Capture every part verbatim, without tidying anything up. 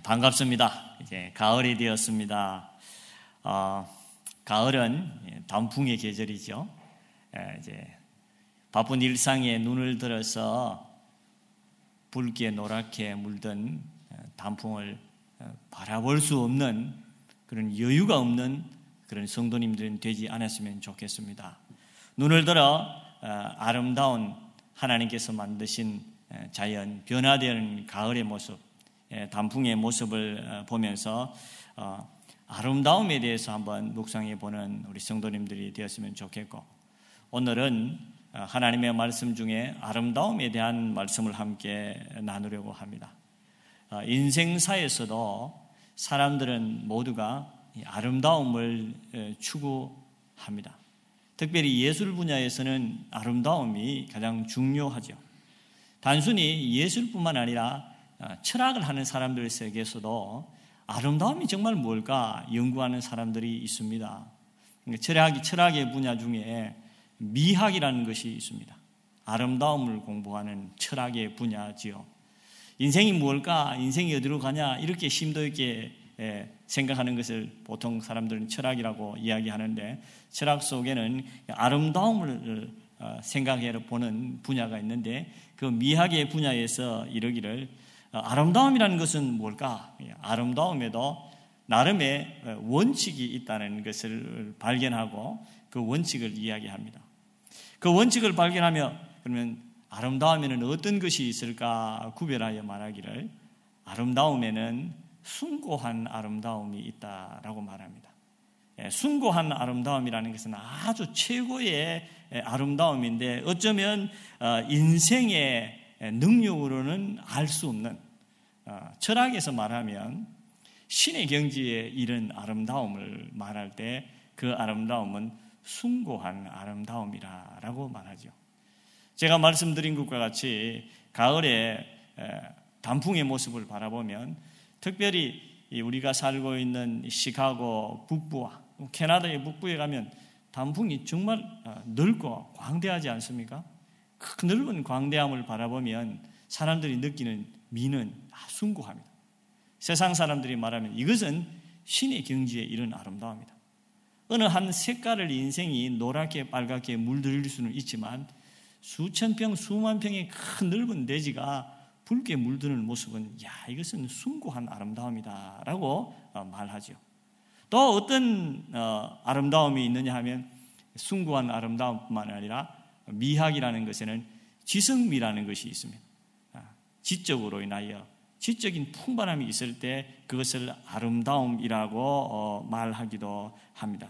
반갑습니다. 이제 가을이 되었습니다. 어, 가을은 단풍의 계절이죠. 이제 바쁜 일상에 눈을 들어서 붉게 노랗게 물든 단풍을 바라볼 수 없는 그런 여유가 없는 그런 성도님들은 되지 않았으면 좋겠습니다. 눈을 들어 아름다운 하나님께서 만드신 자연, 변화되는 가을의 모습, 단풍의 모습을 보면서 아름다움에 대해서 한번 묵상해 보는 우리 성도님들이 되었으면 좋겠고, 오늘은 하나님의 말씀 중에 아름다움에 대한 말씀을 함께 나누려고 합니다. 인생사에서도 사람들은 모두가 아름다움을 추구합니다. 특별히 예술 분야에서는 아름다움이 가장 중요하죠. 단순히 예술뿐만 아니라 철학을 하는 사람들 세계에서도 아름다움이 정말 뭘까 연구하는 사람들이 있습니다. 철학이, 철학의 분야 중에 미학이라는 것이 있습니다. 아름다움을 공부하는 철학의 분야지요. 인생이 뭘까? 인생이 어디로 가냐? 이렇게 심도 있게 생각하는 것을 보통 사람들은 철학이라고 이야기하는데, 철학 속에는 아름다움을 생각해 보는 분야가 있는데, 그 미학의 분야에서 이르기를 아름다움이라는 것은 뭘까? 아름다움에도 나름의 원칙이 있다는 것을 발견하고 그 원칙을 이야기합니다. 그 원칙을 발견하며 그러면 아름다움에는 어떤 것이 있을까 구별하여 말하기를 아름다움에는 숭고한 아름다움이 있다라고 말합니다. 숭고한 아름다움이라는 것은 아주 최고의 아름다움인데 어쩌면 인생의 능력으로는 알 수 없는, 철학에서 말하면 신의 경지에 이른 아름다움을 말할 때 그 아름다움은 숭고한 아름다움이라고 말하죠. 제가 말씀드린 것과 같이 가을에 단풍의 모습을 바라보면 특별히 우리가 살고 있는 시카고 북부와 캐나다의 북부에 가면 단풍이 정말 넓고 광대하지 않습니까? 그 넓은 광대함을 바라보면 사람들이 느끼는 미는 숭고합니다. 세상 사람들이 말하면 이것은 신의 경지에 이른 아름다움이다. 어느 한 색깔을 인생이 노랗게 빨갛게 물들일 수는 있지만 수천 평, 수만 평의 큰 넓은 대지가 붉게 물드는 모습은 야 이것은 숭고한 아름다움이다라고 말하죠. 또 어떤 아름다움이 있느냐 하면 숭고한 아름다움뿐만 아니라 미학이라는 것에는 지성미라는 것이 있습니다. 지적으로 인하여 지적인 풍부함이 있을 때 그것을 아름다움이라고 말하기도 합니다.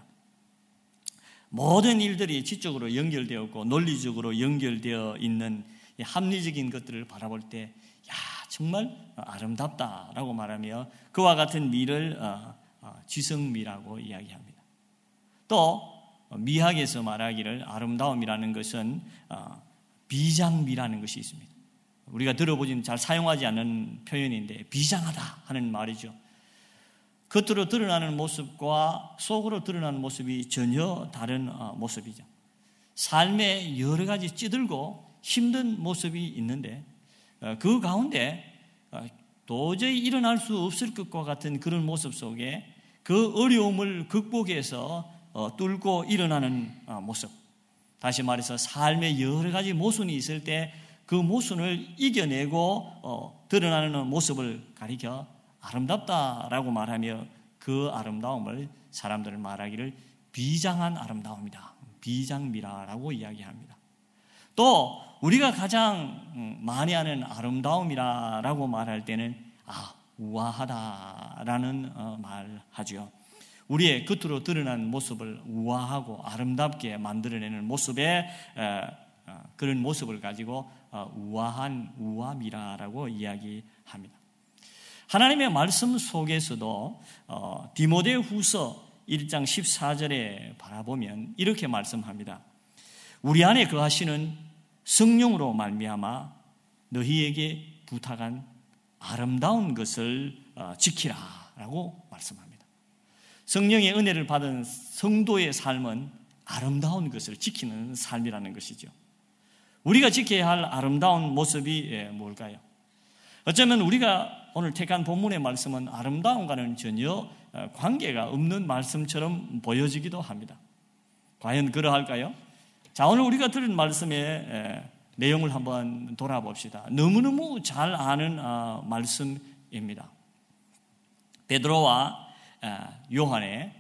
모든 일들이 지적으로 연결되었고 논리적으로 연결되어 있는 합리적인 것들을 바라볼 때 야 정말 아름답다라고 말하며 그와 같은 미를 지성미라고 이야기합니다. 또 미학에서 말하기를 아름다움이라는 것은 비장미라는 것이 있습니다. 우리가 들어보지는 잘 사용하지 않는 표현인데 비장하다 하는 말이죠. 겉으로 드러나는 모습과 속으로 드러나는 모습이 전혀 다른 모습이죠. 삶에 여러 가지 찌들고 힘든 모습이 있는데 그 가운데 도저히 일어날 수 없을 것과 같은 그런 모습 속에 그 어려움을 극복해서 뚫고 일어나는 모습, 다시 말해서 삶에 여러 가지 모순이 있을 때 그 모순을 이겨내고 드러나는 모습을 가리켜 아름답다라고 말하며 그 아름다움을 사람들은 말하기를 비장한 아름다움이다, 비장미라라고 이야기합니다. 또 우리가 가장 많이 아는 아름다움이라고 말할 때는 아 우아하다라는 말하죠. 우리의 겉으로 드러난 모습을 우아하고 아름답게 만들어내는 모습의 그런 모습을 가지고 우아한 우아미라라고 이야기합니다. 하나님의 말씀 속에서도 디모데후서 일 장 십사 절에 바라보면 이렇게 말씀합니다. 우리 안에 거하시는 성령으로 말미암아 너희에게 부탁한 아름다운 것을 지키라라고 말씀합니다. 성령의 은혜를 받은 성도의 삶은 아름다운 것을 지키는 삶이라는 것이죠. 우리가 지켜야 할 아름다운 모습이 뭘까요? 어쩌면 우리가 오늘 택한 본문의 말씀은 아름다움과는 전혀 관계가 없는 말씀처럼 보여지기도 합니다. 과연 그러할까요? 자, 오늘 우리가 들은 말씀의 내용을 한번 돌아봅시다. 너무너무 잘 아는 말씀입니다. 베드로와 요한의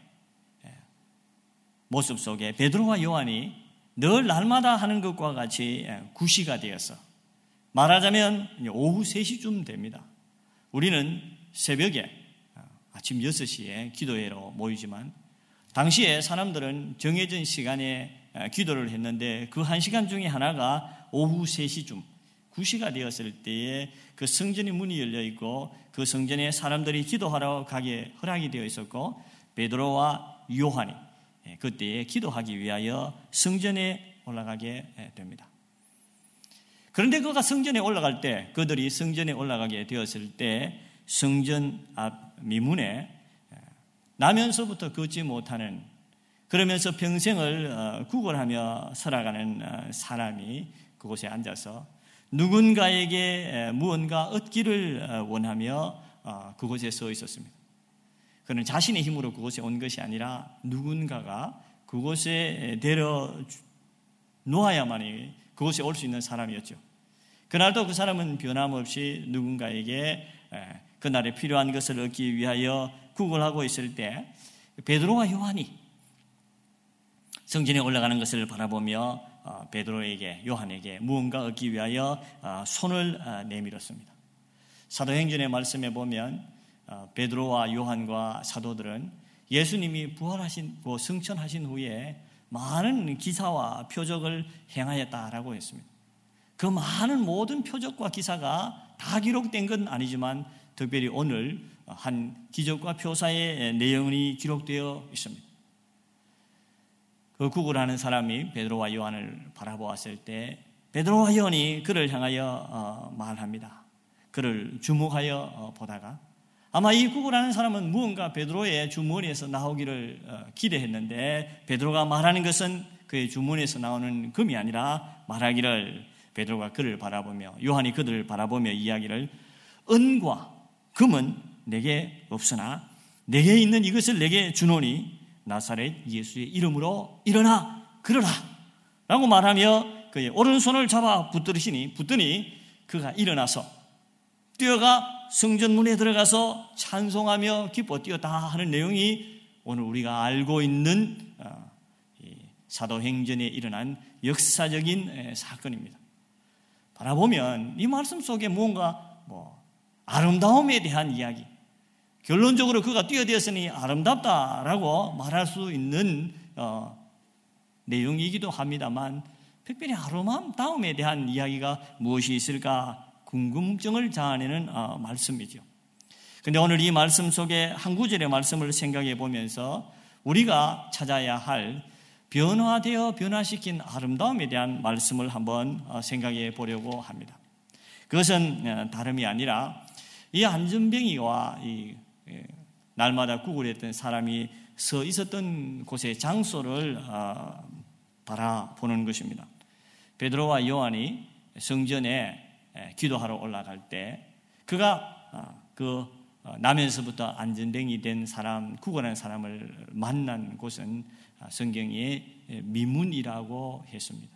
모습 속에 베드로와 요한이 늘 날마다 하는 것과 같이 구시가 되어서, 말하자면 오후 세 시쯤 됩니다. 우리는 새벽에 아침 여섯 시에 기도회로 모이지만 당시에 사람들은 정해진 시간에 기도를 했는데 그 한 시간 중에 하나가 오후 세 시쯤 구시가 되었을 때에 그 성전의 문이 열려 있고 그 성전에 사람들이 기도하러 가게 허락이 되어 있었고, 베드로와 요한이 그때에 기도하기 위하여 성전에 올라가게 됩니다. 그런데 그가 성전에 올라갈 때, 그들이 성전에 올라가게 되었을 때 성전 앞 미문에 나면서부터 걷지 못하는, 그러면서 평생을 구걸하며 살아가는 사람이 그곳에 앉아서 누군가에게 무언가 얻기를 원하며 그곳에 서 있었습니다. 그는 자신의 힘으로 그곳에 온 것이 아니라 누군가가 그곳에 데려 놓아야만이 그곳에 올 수 있는 사람이었죠. 그날도 그 사람은 변함없이 누군가에게 그날에 필요한 것을 얻기 위하여 구걸하고 있을 때 베드로와 요한이 성전에 올라가는 것을 바라보며 베드로에게, 요한에게 무언가 얻기 위하여 손을 내밀었습니다. 사도행전의 말씀에 보면 베드로와 요한과 사도들은 예수님이 부활하시고 승천하신 후에 많은 기사와 표적을 행하였다라고 했습니다. 그 많은 모든 표적과 기사가 다 기록된 건 아니지만 특별히 오늘 한 기적과 표사의 내용이 기록되어 있습니다. 그 구걸하는 사람이 베드로와 요한을 바라보았을 때 베드로와 요한이 그를 향하여 말합니다. 그를 주목하여 보다가 아마 이 구걸하는 사람은 무언가 베드로의 주머니에서 나오기를 기대했는데 베드로가 말하는 것은 그의 주머니에서 나오는 금이 아니라 말하기를, 베드로가 그를 바라보며 요한이 그들을 바라보며 이야기를, 은과 금은 내게 없으나 내게 있는 이것을 내게 주노니 나사렛 예수의 이름으로 일어나 걸어라 라고 말하며 그의 오른손을 잡아 붙들으시니 붙더니 그가 일어나서 뛰어가 성전문에 들어가서 찬송하며 기뻐 뛰었다 하는 내용이 오늘 우리가 알고 있는 사도행전에 일어난 역사적인 사건입니다. 바라보면 이 말씀 속에 무언가 뭐 아름다움에 대한 이야기, 결론적으로 그가 뛰어되었으니 아름답다라고 말할 수 있는 어, 내용이기도 합니다만 특별히 아름다움에 대한 이야기가 무엇이 있을까 궁금증을 자아내는 어, 말씀이죠. 그런데 오늘 이 말씀 속에 한 구절의 말씀을 생각해 보면서 우리가 찾아야 할 변화되어 변화시킨 아름다움에 대한 말씀을 한번 어, 생각해 보려고 합니다. 그것은 어, 다름이 아니라 이 안전뱅이와 이 예, 날마다 구걸했던 사람이 서 있었던 곳의 장소를 어, 바라보는 것입니다. 베드로와 요한이 성전에 기도하러 올라갈 때 그가 그 나면서부터 안전뱅이 된 사람, 구걸한 사람을 만난 곳은 성경에 미문이라고 했습니다.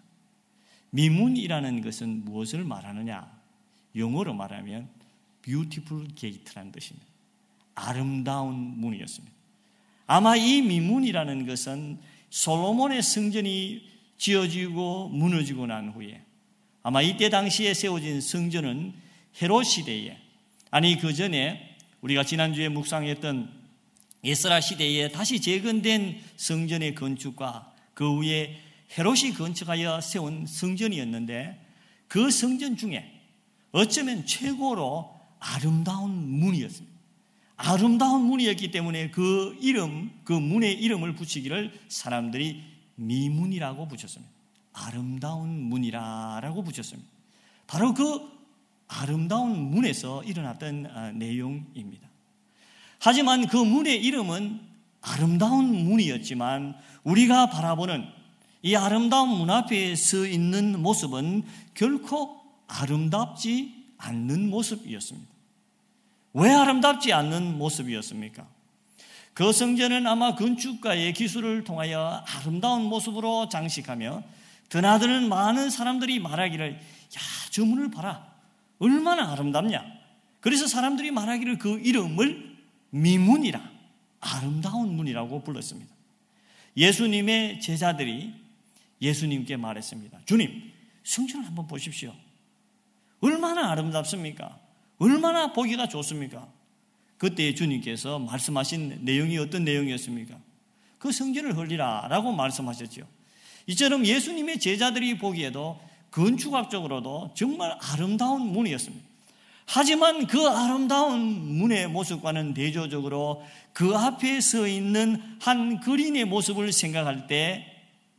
미문이라는 것은 무엇을 말하느냐? 영어로 말하면 beautiful gate라는 뜻입니다. 아름다운 문이었습니다. 아마 이 미문이라는 것은 솔로몬의 성전이 지어지고 무너지고 난 후에 아마 이때 당시에 세워진 성전은 헤롯 시대에, 아니 그 전에 우리가 지난주에 묵상했던 에스라 시대에 다시 재건된 성전의 건축과 그 위에 헤롯이 건축하여 세운 성전이었는데 그 성전 중에 어쩌면 최고로 아름다운 문이었습니다. 아름다운 문이었기 때문에 그 이름, 그 문의 이름을 붙이기를 사람들이 미문이라고 붙였습니다. 아름다운 문이라고 붙였습니다. 바로 그 아름다운 문에서 일어났던 내용입니다. 하지만 그 문의 이름은 아름다운 문이었지만 우리가 바라보는 이 아름다운 문 앞에 서 있는 모습은 결코 아름답지 않는 모습이었습니다. 왜 아름답지 않는 모습이었습니까? 그 성전은 아마 건축가의 기술을 통하여 아름다운 모습으로 장식하며 드나드는 많은 사람들이 말하기를 야, 저 문을 봐라. 얼마나 아름답냐. 그래서 사람들이 말하기를 그 이름을 미문이라, 아름다운 문이라고 불렀습니다. 예수님의 제자들이 예수님께 말했습니다. 주님, 성전을 한번 보십시오. 얼마나 아름답습니까? 얼마나 보기가 좋습니까? 그때 주님께서 말씀하신 내용이 어떤 내용이었습니까? 그 성전을 헐리라 라고 말씀하셨죠. 이처럼 예수님의 제자들이 보기에도 건축학적으로도 정말 아름다운 문이었습니다. 하지만 그 아름다운 문의 모습과는 대조적으로 그 앞에 서 있는 한 그린의 모습을 생각할 때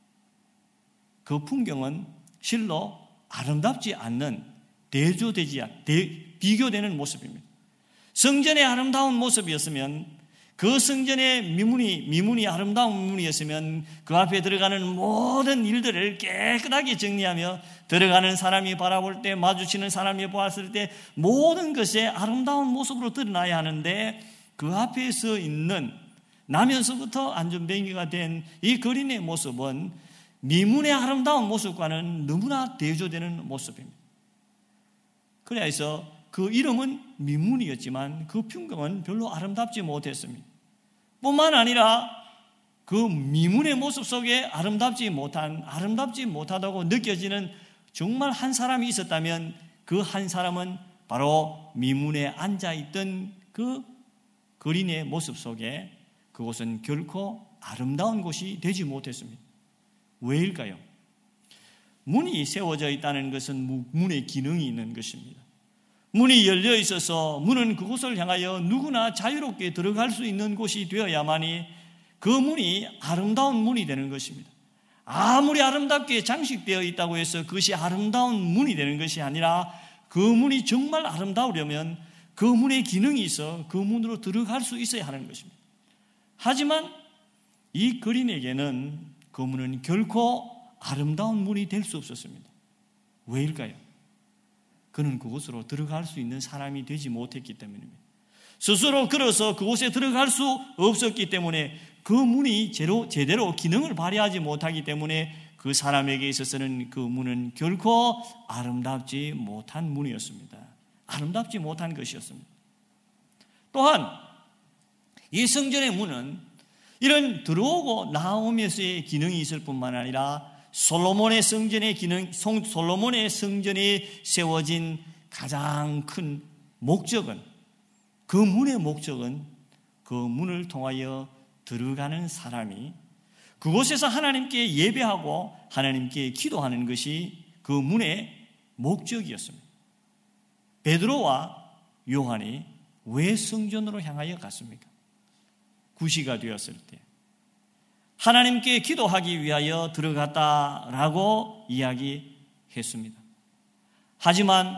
그 풍경은 실로 아름답지 않는, 대조되지 않, 대, 비교되는 모습입니다. 성전의 아름다운 모습이었으면, 그 성전의 미문이, 미문이 아름다운 문이었으면 그 앞에 들어가는 모든 일들을 깨끗하게 정리하며 들어가는 사람이 바라볼 때, 마주치는 사람이 보았을 때 모든 것이 아름다운 모습으로 드러나야 하는데, 그 앞에 서 있는 나면서부터 안전뱅이가 된 이 거린의 모습은 미문의 아름다운 모습과는 너무나 대조되는 모습입니다. 그래서 그 이름은 미문이었지만 그 풍경은 별로 아름답지 못했습니다. 뿐만 아니라 그 미문의 모습 속에 아름답지 못한, 아름답지 못하다고 느껴지는 정말 한 사람이 있었다면 그 한 사람은 바로 미문에 앉아있던 그 거린의 모습 속에 그곳은 결코 아름다운 곳이 되지 못했습니다. 왜일까요? 문이 세워져 있다는 것은 문의 기능이 있는 것입니다. 문이 열려 있어서 문은 그곳을 향하여 누구나 자유롭게 들어갈 수 있는 곳이 되어야만이 그 문이 아름다운 문이 되는 것입니다. 아무리 아름답게 장식되어 있다고 해서 그것이 아름다운 문이 되는 것이 아니라 그 문이 정말 아름다우려면 그 문의 기능이 있어 그 문으로 들어갈 수 있어야 하는 것입니다. 하지만 이 거린에게는 그 문은 결코 아름다운 문이 될 수 없었습니다. 왜일까요? 그는 그곳으로 들어갈 수 있는 사람이 되지 못했기 때문입니다. 스스로 걸어서 그곳에 들어갈 수 없었기 때문에 그 문이 제대로, 제대로 기능을 발휘하지 못하기 때문에 그 사람에게 있어서는 그 문은 결코 아름답지 못한 문이었습니다. 아름답지 못한 것이었습니다. 또한 이 성전의 문은 이런 들어오고 나오면서의 기능이 있을 뿐만 아니라 솔로몬의 성전의 기능, 솔로몬의 성전이 세워진 가장 큰 목적은, 그 문의 목적은 그 문을 통하여 들어가는 사람이 그곳에서 하나님께 예배하고 하나님께 기도하는 것이 그 문의 목적이었습니다. 베드로와 요한이 왜 성전으로 향하여 갔습니까? 구시가 되었을 때 하나님께 기도하기 위하여 들어갔다라고 이야기했습니다. 하지만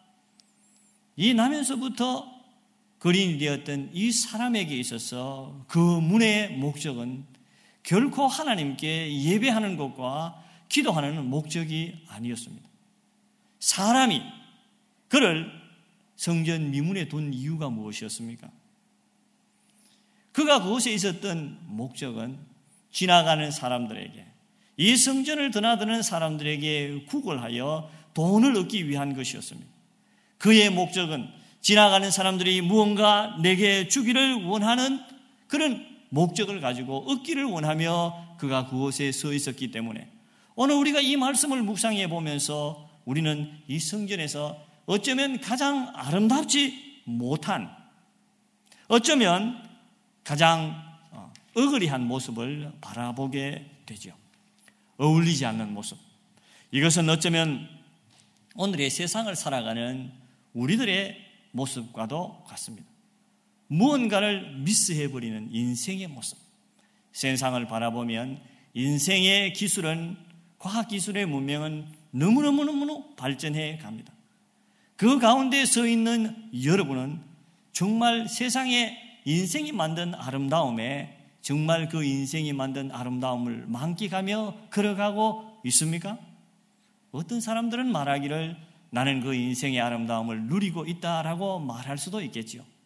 이 나면서부터 거린이 되었던 이 사람에게 있어서 그 문의 목적은 결코 하나님께 예배하는 것과 기도하는 목적이 아니었습니다. 사람이 그를 성전 미문에 둔 이유가 무엇이었습니까? 그가 그곳에 있었던 목적은 지나가는 사람들에게, 이 성전을 드나드는 사람들에게 구걸하여 돈을 얻기 위한 것이었습니다. 그의 목적은 지나가는 사람들이 무언가 내게 주기를 원하는 그런 목적을 가지고 얻기를 원하며 그가 그곳에 서 있었기 때문에 오늘 우리가 이 말씀을 묵상해 보면서 우리는 이 성전에서 어쩌면 가장 아름답지 못한, 어쩌면 가장 어그리한 모습을 바라보게 되죠. 어울리지 않는 모습. 이것은 어쩌면 오늘의 세상을 살아가는 우리들의 모습과도 같습니다. 무언가를 미스해버리는 인생의 모습. 세상을 바라보면 인생의 기술은, 과학기술의 문명은 너무너무너무 발전해 갑니다. 그 가운데 서 있는 여러분은 정말 세상에 인생이 만든 아름다움에 정말 그 인생이 만든 아름다움을 만끽하며 걸어가고 있습니까? 어떤 사람들은 말하기를 나는 그 인생의 아름다움을 누리고 있다라고 말할 수도 있겠죠.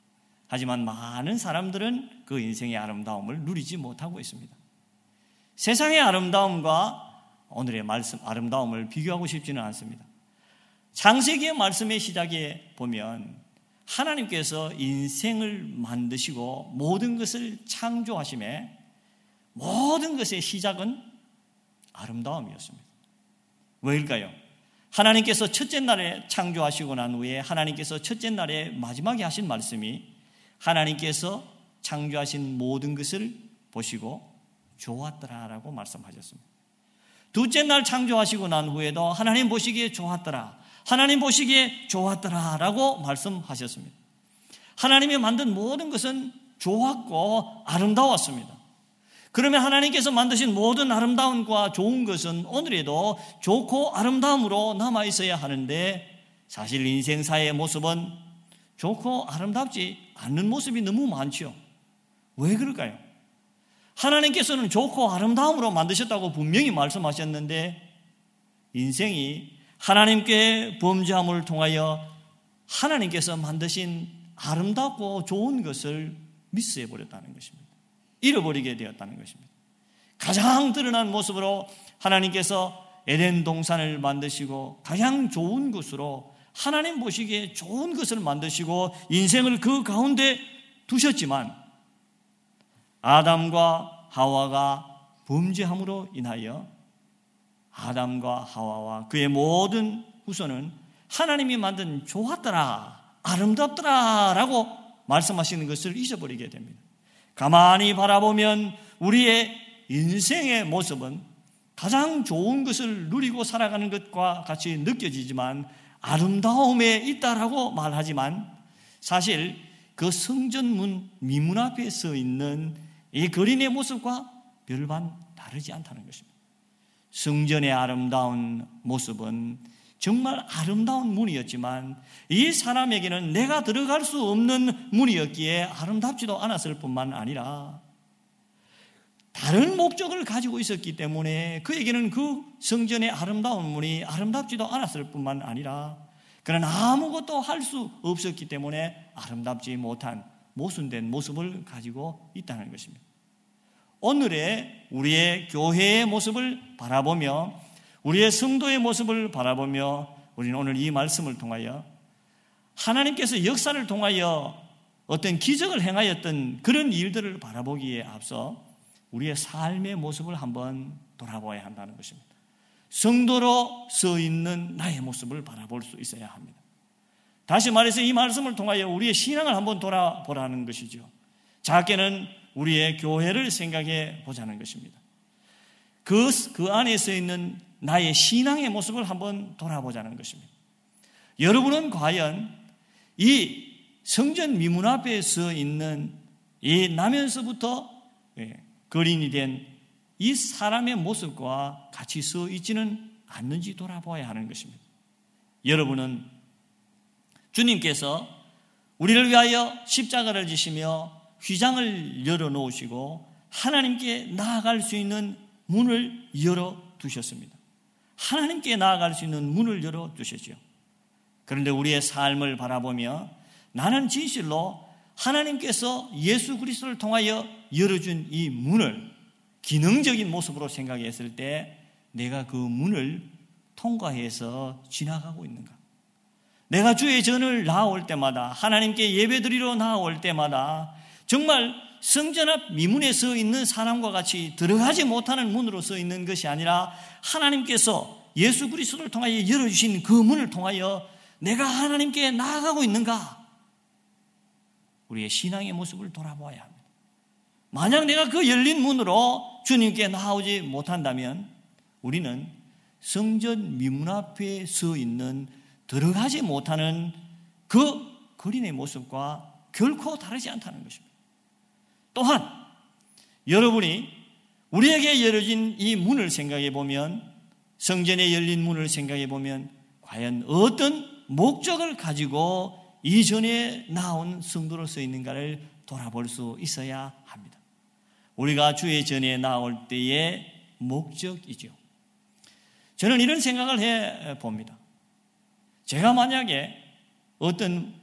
하지만 많은 사람들은 그 인생의 아름다움을 누리지 못하고 있습니다. 세상의 아름다움과 오늘의 말씀 아름다움을 비교하고 싶지는 않습니다. 창세기의 말씀의 시작에 보면 하나님께서 인생을 만드시고 모든 것을 창조하심에 모든 것의 시작은 아름다움이었습니다. 왜일까요? 하나님께서 첫째 날에 창조하시고 난 후에 하나님께서 첫째 날에 마지막에 하신 말씀이 하나님께서 창조하신 모든 것을 보시고 좋았더라라고 말씀하셨습니다. 둘째 날 창조하시고 난 후에도 하나님 보시기에 좋았더라, 하나님 보시기에 좋았더라라고 말씀하셨습니다. 하나님이 만든 모든 것은 좋았고 아름다웠습니다. 그러면 하나님께서 만드신 모든 아름다움과 좋은 것은 오늘에도 좋고 아름다움으로 남아있어야 하는데, 사실 인생사의 모습은 좋고 아름답지 않는 모습이 너무 많죠. 왜 그럴까요? 하나님께서는 좋고 아름다움으로 만드셨다고 분명히 말씀하셨는데 인생이 하나님께 범죄함을 통하여 하나님께서 만드신 아름답고 좋은 것을 미스해버렸다는 것입니다. 잃어버리게 되었다는 것입니다. 가장 드러난 모습으로 하나님께서 에덴 동산을 만드시고 가장 좋은 것으로 하나님 보시기에 좋은 것을 만드시고 인생을 그 가운데 두셨지만 아담과 하와가 범죄함으로 인하여 아담과 하와와 그의 모든 후손은 하나님이 만든 좋았더라, 아름답더라 라고 말씀하시는 것을 잊어버리게 됩니다. 가만히 바라보면 우리의 인생의 모습은 가장 좋은 것을 누리고 살아가는 것과 같이 느껴지지만 아름다움에 있다라고 말하지만 사실 그 성전문 미문 앞에 서 있는 이 거린의 모습과 별반 다르지 않다는 것입니다. 성전의 아름다운 모습은 정말 아름다운 문이었지만 이 사람에게는 내가 들어갈 수 없는 문이었기에 아름답지도 않았을 뿐만 아니라 다른 목적을 가지고 있었기 때문에 그에게는 그 성전의 아름다운 문이 아름답지도 않았을 뿐만 아니라 그는 아무것도 할 수 없었기 때문에 아름답지 못한 모순된 모습을 가지고 있다는 것입니다. 오늘의 우리의 교회의 모습을 바라보며 우리의 성도의 모습을 바라보며 우리는 오늘 이 말씀을 통하여 하나님께서 역사를 통하여 어떤 기적을 행하였던 그런 일들을 바라보기에 앞서 우리의 삶의 모습을 한번 돌아봐야 한다는 것입니다. 성도로 서 있는 나의 모습을 바라볼 수 있어야 합니다. 다시 말해서 이 말씀을 통하여 우리의 신앙을 한번 돌아보라는 것이죠. 작게는 우리의 교회를 생각해 보자는 것입니다. 그, 그 안에 서 있는 나의 신앙의 모습을 한번 돌아보자는 것입니다. 여러분은 과연 이 성전 미문 앞에 서 있는 이 나면서부터 거린이 된 이 사람의 모습과 같이 서 있지는 않는지 돌아보아야 하는 것입니다. 여러분은 주님께서 우리를 위하여 십자가를 지시며 휘장을 열어놓으시고 하나님께 나아갈 수 있는 문을 열어두셨습니다. 하나님께 나아갈 수 있는 문을 열어두셨죠. 그런데 우리의 삶을 바라보며 나는 진실로 하나님께서 예수 그리스도를 통하여 열어준 이 문을 기능적인 모습으로 생각했을 때 내가 그 문을 통과해서 지나가고 있는가? 내가 주의 전을 나아올 때마다 하나님께 예배드리러 나아올 때마다 정말 성전 앞 미문에 서 있는 사람과 같이 들어가지 못하는 문으로 서 있는 것이 아니라 하나님께서 예수 그리스도를 통하여 열어주신 그 문을 통하여 내가 하나님께 나아가고 있는가? 우리의 신앙의 모습을 돌아보아야 합니다. 만약 내가 그 열린 문으로 주님께 나아오지 못한다면 우리는 성전 미문 앞에 서 있는 들어가지 못하는 그 거린의 모습과 결코 다르지 않다는 것입니다. 또한 여러분이 우리에게 열어진 이 문을 생각해 보면, 성전에 열린 문을 생각해 보면 과연 어떤 목적을 가지고 이전에 나온 성도로 서 있는가를 돌아볼 수 있어야 합니다. 우리가 주의 전에 나올 때의 목적이죠. 저는 이런 생각을 해 봅니다. 제가 만약에 어떤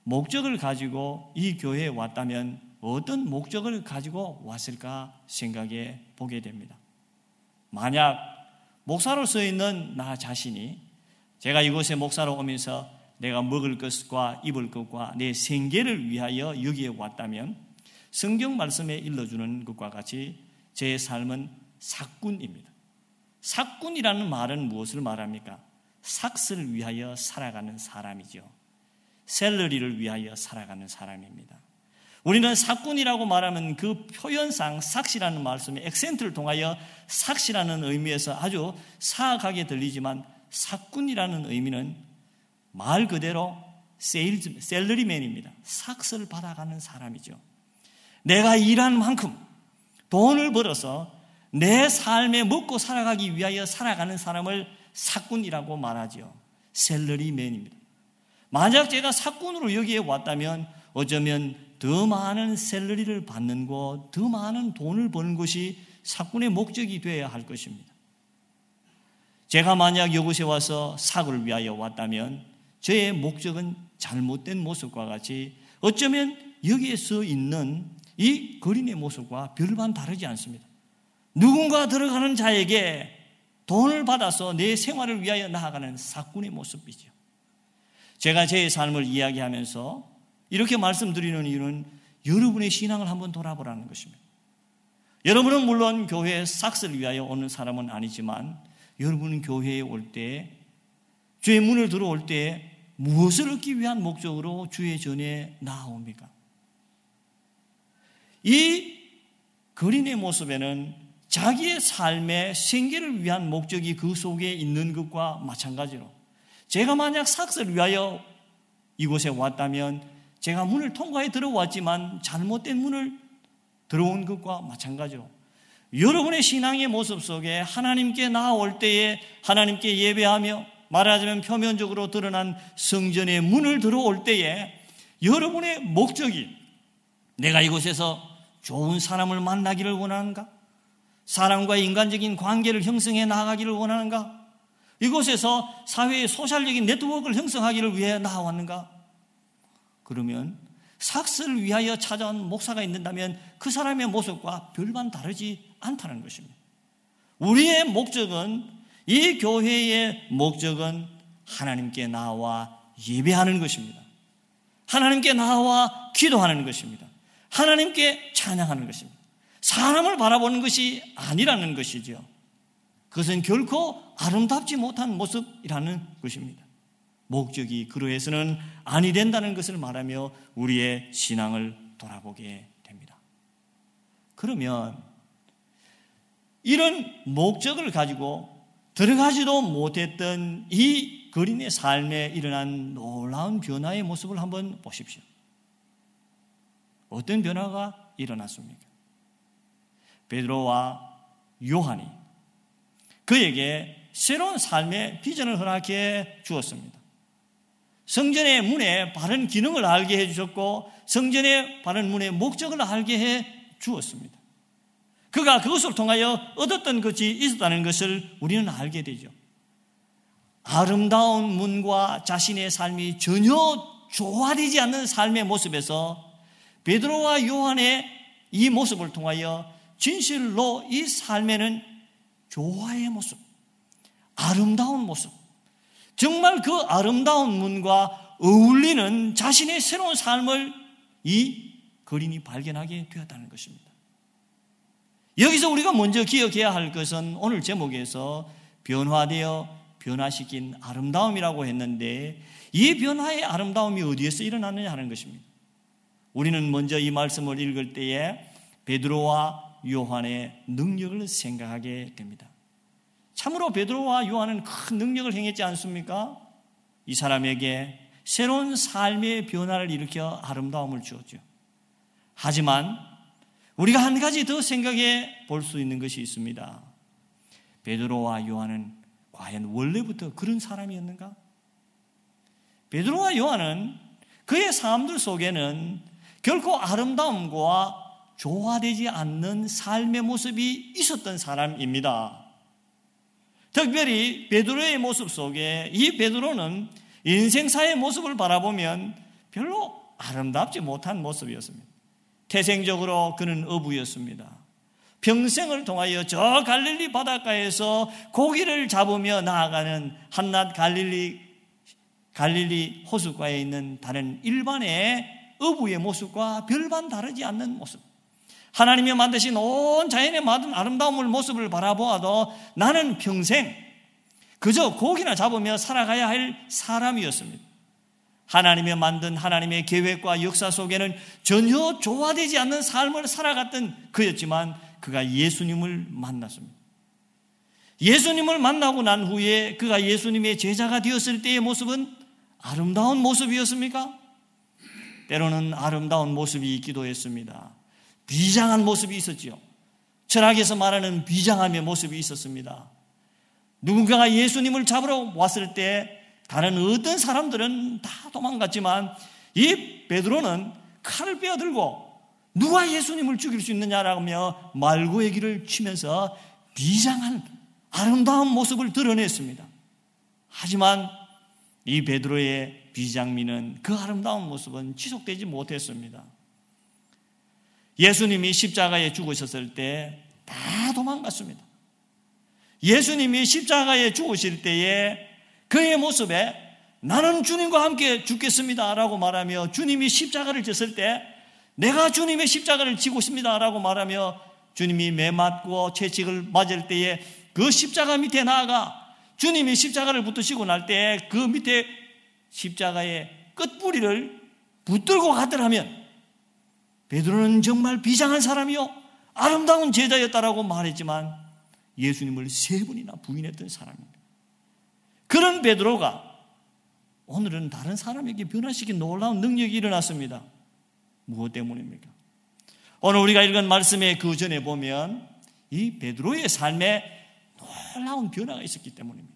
목적을 가지고 이 교회에 왔다면 어떤 목적을 가지고 왔을까 생각해 보게 됩니다. 만약 목사로서 있는 나 자신이 제가 이곳에 목사로 오면서 내가 먹을 것과 입을 것과 내 생계를 위하여 여기에 왔다면 성경 말씀에 일러주는 것과 같이 제 삶은 삭군입니다. 삭군이라는 말은 무엇을 말합니까? 삭스를 위하여 살아가는 사람이죠. 샐러리를 위하여 살아가는 사람입니다. 우리는 삭군이라고 말하면 그 표현상 삭시라는 말씀에 액센트를 통하여 삭시라는 의미에서 아주 사악하게 들리지만 삭군이라는 의미는 말 그대로 세일즈, 셀러리맨입니다. 삭스를 받아가는 사람이죠. 내가 일한 만큼 돈을 벌어서 내 삶에 먹고 살아가기 위하여 살아가는 사람을 삭군이라고 말하죠. 셀러리맨입니다. 만약 제가 삭군으로 여기에 왔다면 어쩌면 더 많은 샐러리를 받는 곳, 더 많은 돈을 버는 것이 삭군의 목적이 되어야 할 것입니다. 제가 만약 이곳에 와서 삭을 위하여 왔다면 저의 목적은 잘못된 모습과 같이 어쩌면 여기에서 있는 이 거린의 모습과 별반 다르지 않습니다. 누군가 들어가는 자에게 돈을 받아서 내 생활을 위하여 나아가는 삭군의 모습이죠. 제가 제 삶을 이야기하면서 이렇게 말씀드리는 이유는 여러분의 신앙을 한번 돌아보라는 것입니다. 여러분은 물론 교회에 삭스를 위하여 오는 사람은 아니지만 여러분은 교회에 올 때, 주의 문을 들어올 때 무엇을 얻기 위한 목적으로 주의 전에 나아옵니까? 이 거린의 모습에는 자기의 삶의 생계를 위한 목적이 그 속에 있는 것과 마찬가지로 제가 만약 삭스를 위하여 이곳에 왔다면 제가 문을 통과해 들어왔지만 잘못된 문을 들어온 것과 마찬가지로 여러분의 신앙의 모습 속에 하나님께 나아올 때에 하나님께 예배하며 말하자면 표면적으로 드러난 성전의 문을 들어올 때에 여러분의 목적이 내가 이곳에서 좋은 사람을 만나기를 원하는가? 사람과 인간적인 관계를 형성해 나아가기를 원하는가? 이곳에서 사회의 소셜적인 네트워크를 형성하기를 위해 나아왔는가? 그러면 삭스를 위하여 찾아온 목사가 있는다면 그 사람의 모습과 별반 다르지 않다는 것입니다. 우리의 목적은, 이 교회의 목적은 하나님께 나와 예배하는 것입니다. 하나님께 나와 기도하는 것입니다. 하나님께 찬양하는 것입니다. 사람을 바라보는 것이 아니라는 것이죠. 그것은 결코 아름답지 못한 모습이라는 것입니다. 목적이 그러해서는 아니 된다는 것을 말하며 우리의 신앙을 돌아보게 됩니다. 그러면 이런 목적을 가지고 들어가지도 못했던 이 거린의 삶에 일어난 놀라운 변화의 모습을 한번 보십시오. 어떤 변화가 일어났습니까? 베드로와 요한이 그에게 새로운 삶의 비전을 허락해 주었습니다. 성전의 문의 바른 기능을 알게 해주셨고 성전의 바른 문의 목적을 알게 해 주었습니다. 그가 그것을 통하여 얻었던 것이 있었다는 것을 우리는 알게 되죠. 아름다운 문과 자신의 삶이 전혀 조화되지 않는 삶의 모습에서 베드로와 요한의 이 모습을 통하여 진실로 이 삶에는 조화의 모습, 아름다운 모습, 정말 그 아름다운 문과 어울리는 자신의 새로운 삶을 이 거린이 발견하게 되었다는 것입니다. 여기서 우리가 먼저 기억해야 할 것은 오늘 제목에서 변화되어 변화시킨 아름다움이라고 했는데 이 변화의 아름다움이 어디에서 일어나느냐 하는 것입니다. 우리는 먼저 이 말씀을 읽을 때에 베드로와 요한의 능력을 생각하게 됩니다. 참으로 베드로와 요한은 큰 능력을 행했지 않습니까? 이 사람에게 새로운 삶의 변화를 일으켜 아름다움을 주었죠. 하지만 우리가 한 가지 더 생각해 볼 수 있는 것이 있습니다. 베드로와 요한은 과연 원래부터 그런 사람이었는가? 베드로와 요한은 그의 삶들 속에는 결코 아름다움과 조화되지 않는 삶의 모습이 있었던 사람입니다. 특별히 베드로의 모습 속에 이 베드로는 인생사의 모습을 바라보면 별로 아름답지 못한 모습이었습니다. 태생적으로 그는 어부였습니다. 평생을 통하여 저 갈릴리 바닷가에서 고기를 잡으며 나아가는 한낱 갈릴리, 갈릴리 호숫가에 있는 다른 일반의 어부의 모습과 별반 다르지 않는 모습. 하나님이 만드신 온 자연의 모든 아름다움을 모습을 바라보아도 나는 평생 그저 고기나 잡으며 살아가야 할 사람이었습니다. 하나님이 만든 하나님의 계획과 역사 속에는 전혀 조화되지 않는 삶을 살아갔던 그였지만 그가 예수님을 만났습니다. 예수님을 만나고 난 후에 그가 예수님의 제자가 되었을 때의 모습은 아름다운 모습이었습니까? 때로는 아름다운 모습이 있기도 했습니다. 비장한 모습이 있었지요. 철학에서 말하는 비장함의 모습이 있었습니다. 누군가가 예수님을 잡으러 왔을 때 다른 어떤 사람들은 다 도망갔지만 이 베드로는 칼을 빼어들고 누가 예수님을 죽일 수 있느냐라며 말고의 길을 치면서 비장한 아름다운 모습을 드러냈습니다. 하지만 이 베드로의 비장미는 그 아름다운 모습은 지속되지 못했습니다. 예수님이 십자가에 죽으셨을 때 다 도망갔습니다. 예수님이 십자가에 죽으실 때에 그의 모습에 나는 주님과 함께 죽겠습니다 라고 말하며 주님이 십자가를 졌을 때 내가 주님의 십자가를 지고 있습니다 라고 말하며 주님이 매 맞고 채찍을 맞을 때에 그 십자가 밑에 나아가 주님이 십자가를 붙드시고 날 때 그 밑에 십자가의 끝뿌리를 붙들고 가더라면 베드로는 정말 비장한 사람이요 아름다운 제자였다라고 말했지만 예수님을 세 번이나 부인했던 사람입니다. 그런 베드로가 오늘은 다른 사람에게 변화시킨 놀라운 능력이 일어났습니다. 무엇 때문입니까? 오늘 우리가 읽은 말씀의 그 전에 보면 이 베드로의 삶에 놀라운 변화가 있었기 때문입니다.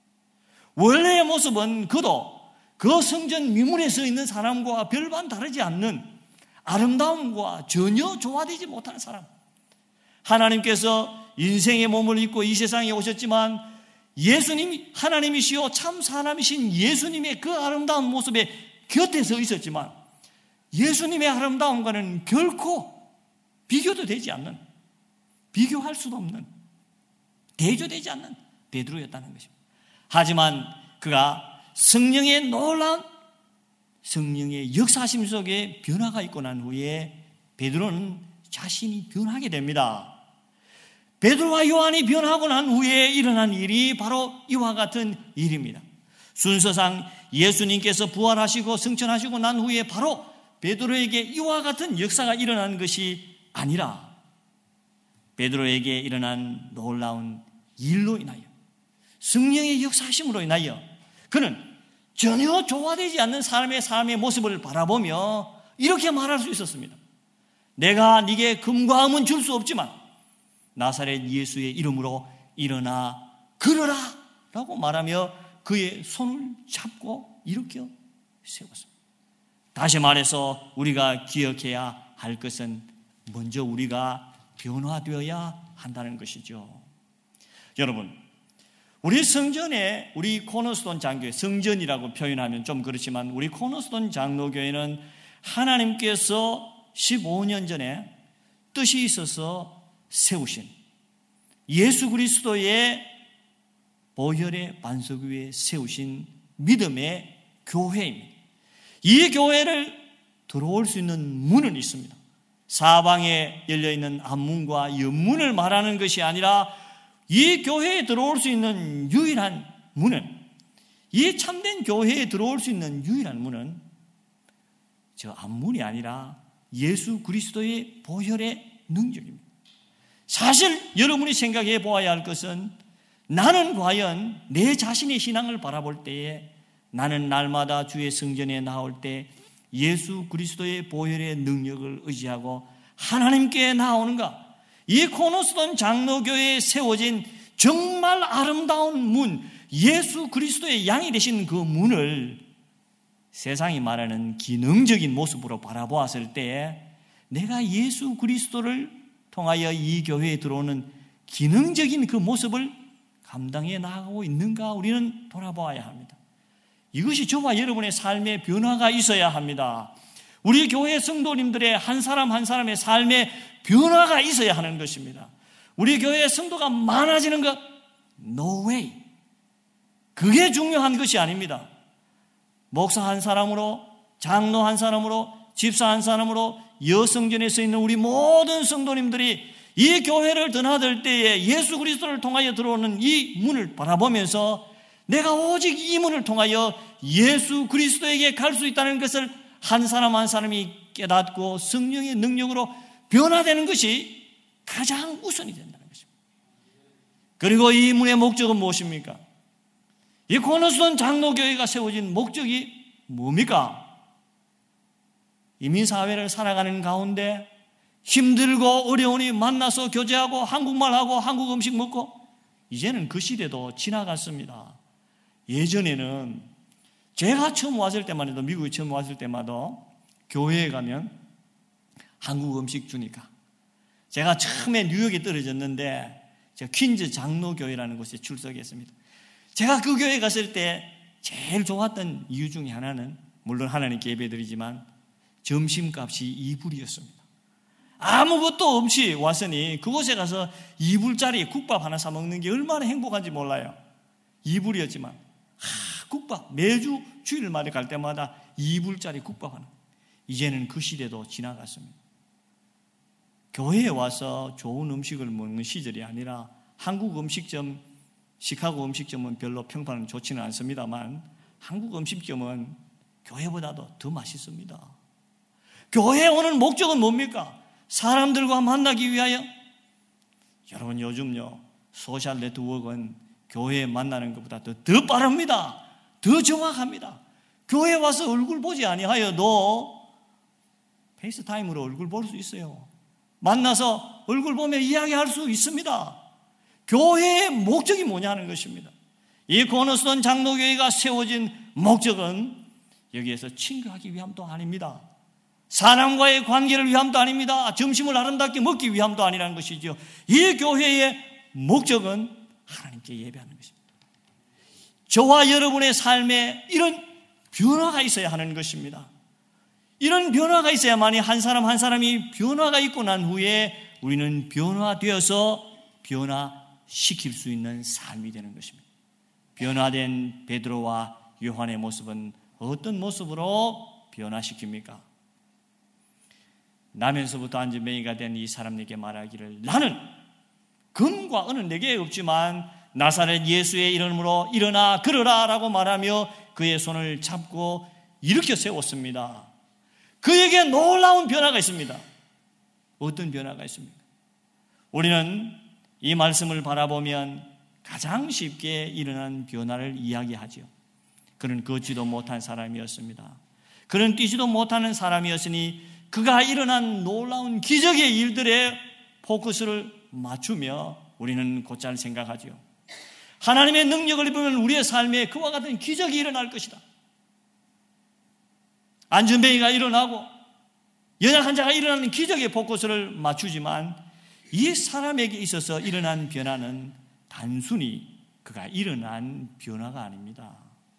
원래의 모습은 그도 그 성전 미문에 서 있는 사람과 별반 다르지 않는 아름다움과 전혀 조화되지 못하는 사람. 하나님께서 인생의 몸을 입고 이 세상에 오셨지만 예수님이 하나님이시요 참 사람이신 예수님의 그 아름다운 모습에 곁에 서 있었지만 예수님의 아름다움과는 결코 비교도 되지 않는, 비교할 수도 없는, 대조되지 않는 베드로였다는 것입니다. 하지만 그가 성령의 놀라운 성령의 역사심 속에 변화가 있고 난 후에 베드로는 자신이 변하게 됩니다. 베드로와 요한이 변하고 난 후에 일어난 일이 바로 이와 같은 일입니다. 순서상 예수님께서 부활하시고 승천하시고 난 후에 바로 베드로에게 이와 같은 역사가 일어난 것이 아니라 베드로에게 일어난 놀라운 일로 인하여 성령의 역사하심으로 인하여 그는 전혀 조화되지 않는 사람의 삶의 모습을 바라보며 이렇게 말할 수 있었습니다. 내가 네게 금과 금은 줄 수 없지만 나사렛 예수의 이름으로 일어나 걸어라 라고 말하며 그의 손을 잡고 일으켜 세웠습니다. 다시 말해서 우리가 기억해야 할 것은 먼저 우리가 변화되어야 한다는 것이죠. 여러분, 우리 성전에 우리 코너스톤 장교회, 성전이라고 표현하면 좀 그렇지만 우리 코너스톤 장로교회는 하나님께서 십오 년 전에 뜻이 있어서 세우신 예수 그리스도의 보혈의 반석 위에 세우신 믿음의 교회입니다. 이 교회를 들어올 수 있는 문은 있습니다. 사방에 열려있는 앞문과 옆문을 말하는 것이 아니라 이 교회에 들어올 수 있는 유일한 문은, 이 참된 교회에 들어올 수 있는 유일한 문은 저 앞문이 아니라 예수 그리스도의 보혈의 능력입니다. 사실 여러분이 생각해 보아야 할 것은 나는 과연 내 자신의 신앙을 바라볼 때에 나는 날마다 주의 성전에 나올 때 예수 그리스도의 보혈의 능력을 의지하고 하나님께 나오는가? 이 코너스톤 장로교회에 세워진 정말 아름다운 문, 예수 그리스도의 양이 되신 그 문을 세상이 말하는 기능적인 모습으로 바라보았을 때에 내가 예수 그리스도를 통하여 이 교회에 들어오는 기능적인 그 모습을 감당해 나가고 있는가 우리는 돌아보아야 합니다. 이것이 저와 여러분의 삶의 변화가 있어야 합니다. 우리 교회 성도님들의 한 사람 한 사람의 삶의 변화가 있어야 하는 것입니다. 우리 교회 성도가 많아지는 것, no way. 그게 중요한 것이 아닙니다. 목사 한 사람으로, 장로 한 사람으로, 집사 한 사람으로 여성전에 서 있는 우리 모든 성도님들이 이 교회를 드나들 때에 예수 그리스도를 통하여 들어오는 이 문을 바라보면서 내가 오직 이 문을 통하여 예수 그리스도에게 갈 수 있다는 것을 한 사람 한 사람이 깨닫고 성령의 능력으로 변화되는 것이 가장 우선이 된다는 것입니다. 그리고 이 문의 목적은 무엇입니까? 이 코너스톤 장로교회가 세워진 목적이 뭡니까? 이민사회를 살아가는 가운데 힘들고 어려우니 만나서 교제하고 한국말하고 한국 음식 먹고, 이제는 그 시대도 지나갔습니다. 예전에는 제가 처음 왔을 때만 해도, 미국에 처음 왔을 때마다 교회에 가면 한국 음식 주니까, 제가 처음에 뉴욕에 떨어졌는데 제가 퀸즈 장로교회라는 곳에 출석했습니다. 제가 그 교회에 갔을 때 제일 좋았던 이유 중에 하나는, 물론 하나님께 예배드리지만 점심값이 이 불이었습니다. 아무것도 없이 왔으니 그곳에 가서 이 불짜리 국밥 하나 사 먹는 게 얼마나 행복한지 몰라요. 이 불이었지만 하, 국밥 매주 주일마다 갈 때마다 이 불짜리 국밥 하나. 이제는 그 시대도 지나갔습니다. 교회에 와서 좋은 음식을 먹는 시절이 아니라, 한국 음식점, 시카고 음식점은 별로 평판은 좋지는 않습니다만 한국 음식점은 교회보다도 더 맛있습니다. 교회에 오는 목적은 뭡니까? 사람들과 만나기 위하여. 여러분, 요즘요 소셜 네트워크는 교회에 만나는 것보다 더, 더 빠릅니다. 더 정확합니다. 교회에 와서 얼굴 보지 아니하여도 페이스타임으로 얼굴 볼 수 있어요. 만나서 얼굴 보며 이야기할 수 있습니다. 교회의 목적이 뭐냐는 것입니다. 이 코너스톤 장로교회가 세워진 목적은 여기에서 친구하기 위함도 아닙니다. 사람과의 관계를 위함도 아닙니다. 점심을 아름답게 먹기 위함도 아니라는 것이죠. 이 교회의 목적은 하나님께 예배하는 것입니다. 저와 여러분의 삶에 이런 변화가 있어야 하는 것입니다. 이런 변화가 있어야만이 한 사람 한 사람이 변화가 있고 난 후에 우리는 변화되어서 변화시킬 수 있는 삶이 되는 것입니다. 변화된 베드로와 요한의 모습은 어떤 모습으로 변화시킵니까? 나면서부터 안전뱅이가 된 이 사람에게 말하기를, 나는 금과 은은 내게 없지만 나사렛 예수의 이름으로 일어나 걸어라 라고 말하며 그의 손을 잡고 일으켜 세웠습니다. 그에게 놀라운 변화가 있습니다. 어떤 변화가 있습니까? 우리는 이 말씀을 바라보면 가장 쉽게 일어난 변화를 이야기하죠. 그는 걷지도 못한 사람이었습니다. 그는 뛰지도 못하는 사람이었으니 그가 일어난 놀라운 기적의 일들에 포커스를 맞추며 우리는 곧잘 생각하죠. 하나님의 능력을 입으면 우리의 삶에 그와 같은 기적이 일어날 것이다. 안전뱅이가 일어나고 연약한 자가 일어나는 기적의 포커스를 맞추지만, 이 사람에게 있어서 일어난 변화는 단순히 그가 일어난 변화가 아닙니다.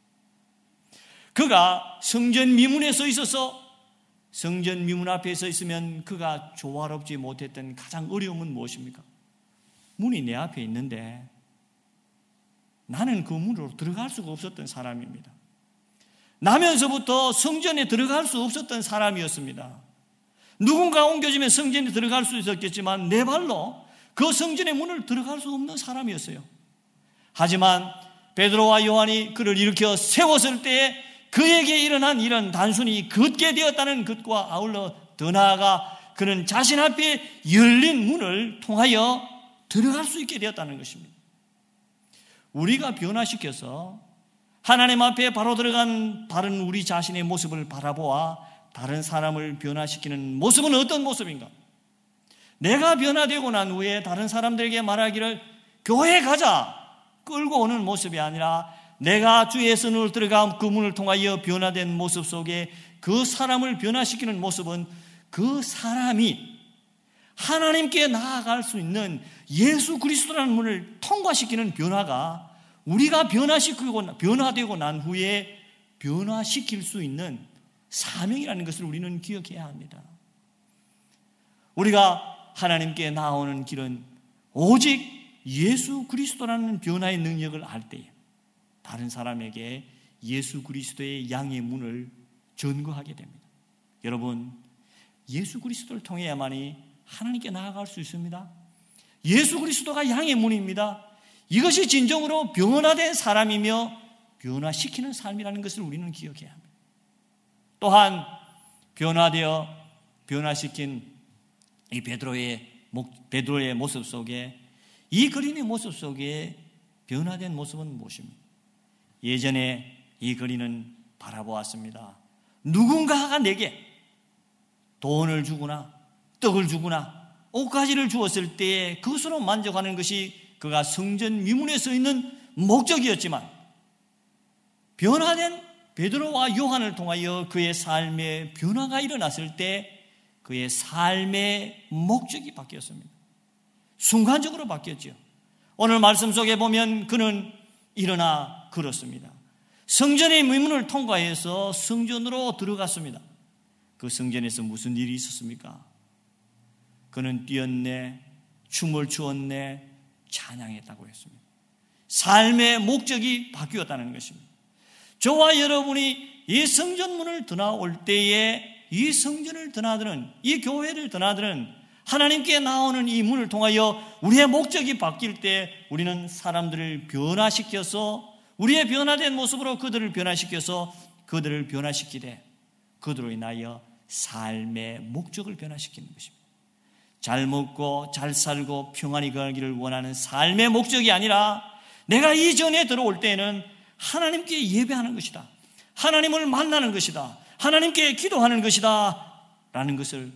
그가 성전 미문에 서 있어서 성전 미문 앞에 서 있으면 그가 조화롭지 못했던 가장 어려움은 무엇입니까? 문이 내 앞에 있는데 나는 그 문으로 들어갈 수가 없었던 사람입니다. 나면서부터 성전에 들어갈 수 없었던 사람이었습니다. 누군가 옮겨지면 성전에 들어갈 수 있었겠지만 내 발로 그 성전의 문을 들어갈 수 없는 사람이었어요. 하지만 베드로와 요한이 그를 일으켜 세웠을 때에 그에게 일어난 일은 단순히 걷게 되었다는 것과 아울러 더 나아가 그는 자신 앞에 열린 문을 통하여 들어갈 수 있게 되었다는 것입니다. 우리가 변화시켜서 하나님 앞에 바로 들어간 바른 우리 자신의 모습을 바라보아 다른 사람을 변화시키는 모습은 어떤 모습인가? 내가 변화되고 난 후에 다른 사람들에게 말하기를 교회 가자 끌고 오는 모습이 아니라, 내가 주의 손으로 들어가 그 문을 통하여 변화된 모습 속에 그 사람을 변화시키는 모습은 그 사람이 하나님께 나아갈 수 있는 예수 그리스도라는 문을 통과시키는 변화가 우리가 변화시키고 변화되고 난 후에 변화시킬 수 있는 사명이라는 것을 우리는 기억해야 합니다. 우리가 하나님께 나오는 길은 오직 예수 그리스도라는 변화의 능력을 알 때에 다른 사람에게 예수 그리스도의 양의 문을 전거하게 됩니다. 여러분, 예수 그리스도를 통해야만이 하나님께 나아갈 수 있습니다. 예수 그리스도가 양의 문입니다. 이것이 진정으로 변화된 사람이며 변화시키는 삶이라는 것을 우리는 기억해야 합니다. 또한 변화되어 변화시킨 이 베드로의, 베드로의 모습 속에, 이 그림의 모습 속에 변화된 모습은 무엇입니까? 예전에 이 그림은 바라보았습니다. 누군가가 내게 돈을 주거나 떡을 주거나 옷가지를 주었을 때에 그것으로 만족하는 것이 그가 성전 미문에 서 있는 목적이었지만, 변화된 베드로와 요한을 통하여 그의 삶에 변화가 일어났을 때 그의 삶의 목적이 바뀌었습니다. 순간적으로 바뀌었죠. 오늘 말씀 속에 보면 그는 일어나 걸었습니다. 성전의 미문을 통과해서 성전으로 들어갔습니다. 그 성전에서 무슨 일이 있었습니까? 그는 뛰었네, 춤을 추었네, 찬양했다고 했습니다. 삶의 목적이 바뀌었다는 것입니다. 저와 여러분이 이 성전문을 드나올 때에 이 성전을 드나드는, 이 교회를 드나드는, 하나님께 나오는 이 문을 통하여 우리의 목적이 바뀔 때 우리는 사람들을 변화시켜서, 우리의 변화된 모습으로 그들을 변화시켜서 그들을 변화시키되 그들로 인하여 삶의 목적을 변화시키는 것입니다. 잘 먹고 잘 살고 평안히 가기를 원하는 삶의 목적이 아니라, 내가 이 전에 들어올 때에는 하나님께 예배하는 것이다, 하나님을 만나는 것이다, 하나님께 기도하는 것이다 라는 것을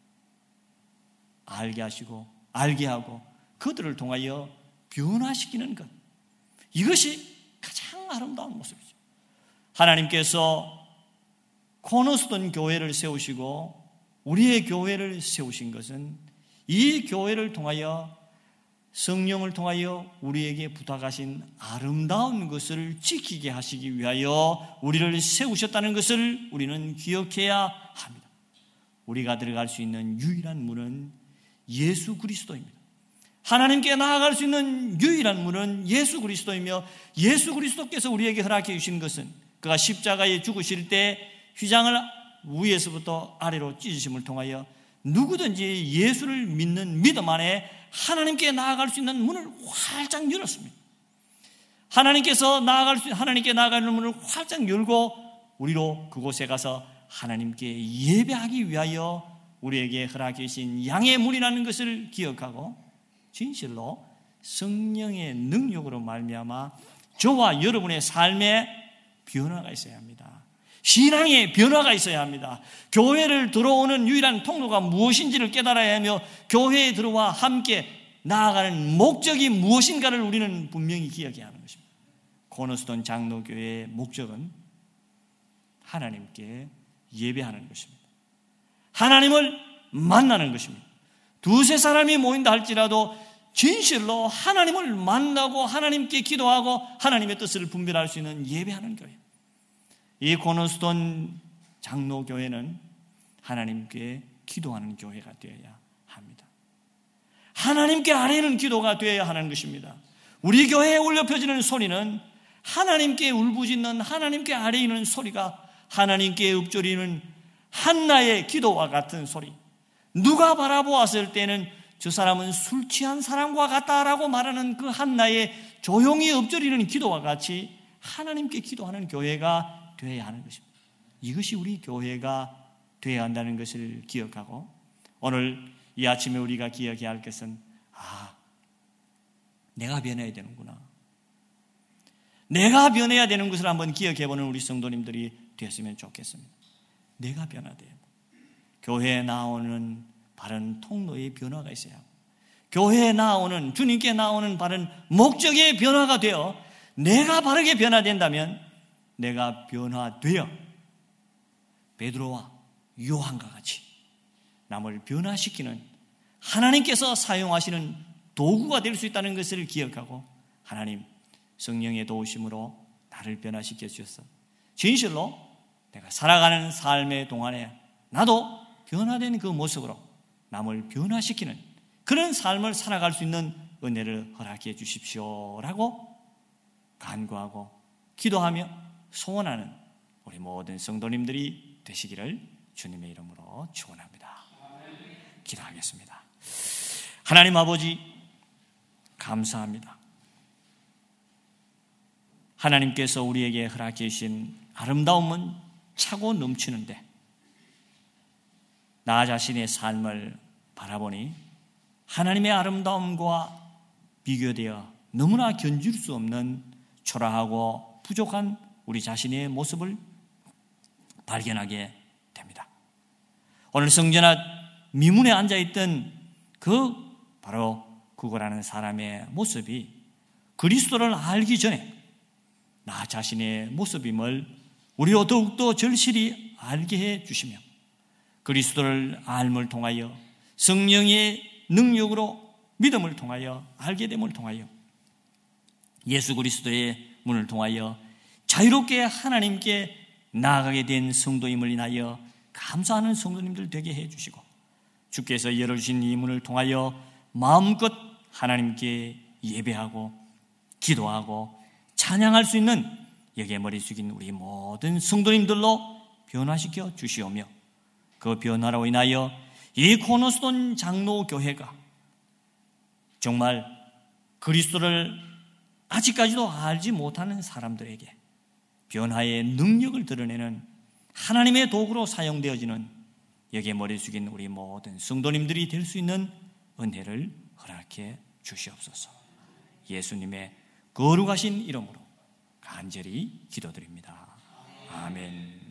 알게 하시고 알게 하고 그들을 통하여 변화시키는 것, 이것이 가장 아름다운 모습이죠. 하나님께서 코너스톤 교회를 세우시고 우리의 교회를 세우신 것은 이 교회를 통하여, 성령을 통하여 우리에게 부탁하신 아름다운 것을 지키게 하시기 위하여 우리를 세우셨다는 것을 우리는 기억해야 합니다. 우리가 들어갈 수 있는 유일한 문은 예수 그리스도입니다. 하나님께 나아갈 수 있는 유일한 문은 예수 그리스도이며, 예수 그리스도께서 우리에게 허락해 주신 것은 그가 십자가에 죽으실 때 휘장을 위에서부터 아래로 찢으심을 통하여 누구든지 예수를 믿는 믿음 안에 하나님께 나아갈 수 있는 문을 활짝 열었습니다. 하나님께서 나아갈 수, 하나님께 나아가는 문을 활짝 열고 우리로 그곳에 가서 하나님께 예배하기 위하여 우리에게 허락해 주신 양의 문이라는 것을 기억하고, 진실로 성령의 능력으로 말미암아 저와 여러분의 삶에 변화가 있어야 합니다. 신앙의 변화가 있어야 합니다. 교회를 들어오는 유일한 통로가 무엇인지를 깨달아야 하며, 교회에 들어와 함께 나아가는 목적이 무엇인가를 우리는 분명히 기억해야 하는 것입니다. 코너스톤 장로교회의 목적은 하나님께 예배하는 것입니다. 하나님을 만나는 것입니다. 두세 사람이 모인다 할지라도 진실로 하나님을 만나고 하나님께 기도하고 하나님의 뜻을 분별할 수 있는 예배하는 교회, 이 코너스톤 장로교회는 하나님께 기도하는 교회가 되어야 합니다. 하나님께 아뢰는 기도가 되어야 하는 것입니다. 우리 교회에 울려 퍼지는 소리는 하나님께 울부짖는, 하나님께 아뢰이는 소리가 하나님께 읊조리는 한나의 기도와 같은 소리, 누가 바라보았을 때는 저 사람은 술 취한 사람과 같다라고 말하는 그 한나의 조용히 읊조리는 기도와 같이 하나님께 기도하는 교회가 되어야 하는 것입니다. 이것이 우리 교회가 되어야 한다는 것을 기억하고, 오늘 이 아침에 우리가 기억해야 할 것은, 아, 내가 변해야 되는구나, 내가 변해야 되는 것을 한번 기억해보는 우리 성도님들이 되었으면 좋겠습니다. 내가 변화돼요. 교회에 나오는 바른 통로의 변화가 있어야 하고, 교회에 나오는, 주님께 나오는 바른 목적의 변화가 되어 내가 바르게 변화된다면, 내가 변화되어 베드로와 요한과 같이 남을 변화시키는 하나님께서 사용하시는 도구가 될 수 있다는 것을 기억하고, 하나님 성령의 도우심으로 나를 변화시켜 주셔서 진실로 내가 살아가는 삶의 동안에 나도 변화된 그 모습으로 남을 변화시키는 그런 삶을 살아갈 수 있는 은혜를 허락해 주십시오라고 간구하고 기도하며 소원하는 우리 모든 성도님들이 되시기를 주님의 이름으로 축원합니다. 기도하겠습니다. 하나님 아버지 감사합니다. 하나님께서 우리에게 허락해 주신 아름다움은 차고 넘치는데 나 자신의 삶을 바라보니 하나님의 아름다움과 비교되어 너무나 견줄 수 없는 초라하고 부족한 우리 자신의 모습을 발견하게 됩니다. 오늘 성전 앞 미문에 앉아있던 그 바로 구거라는 사람의 모습이 그리스도를 알기 전에 나 자신의 모습임을 우리로 더욱더 절실히 알게 해 주시며 그리스도를 알음을 통하여 성령의 능력으로 믿음을 통하여 알게 됨을 통하여 예수 그리스도의 문을 통하여 자유롭게 하나님께 나아가게 된 성도임을 인하여 감사하는 성도님들 되게 해주시고 주께서 열어주신 이 문을 통하여 마음껏 하나님께 예배하고 기도하고 찬양할 수 있는 여기에 머리 숙인 우리 모든 성도님들로 변화시켜 주시오며 그 변화로 인하여 이 코너스톤 장로교회가 정말 그리스도를 아직까지도 알지 못하는 사람들에게 변화의 능력을 드러내는 하나님의 도구로 사용되어지는 여기에 머리 숙인 우리 모든 성도님들이 될 수 있는 은혜를 허락해 주시옵소서. 예수님의 거룩하신 이름으로 간절히 기도드립니다. 아멘.